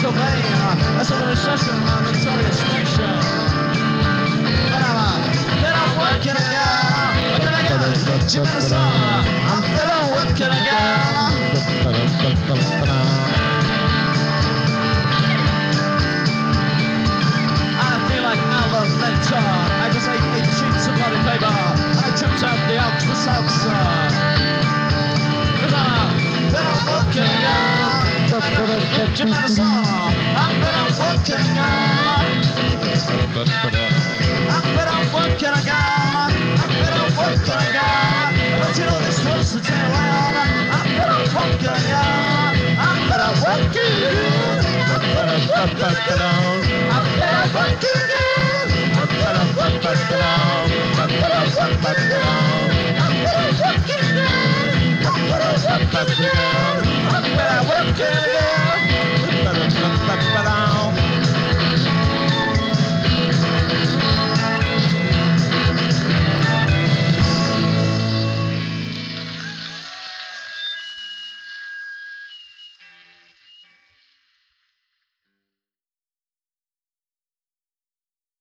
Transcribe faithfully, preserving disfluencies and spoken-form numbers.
Pennsylvania. That's a little session on Notorious Nation. But I'm, uh, then I'm working again. Working again. Jimmy the song. I'm then I'm working again. I just ate eight sheets of bloody paper. I tripped out the Alps for salsa. Cause I'm better working again. Jim and the song. I'm better working again. I'm better working again. I'm better working again. But you know this was the day around. I'm better working again. I'm better working again. I'm better working again. I'm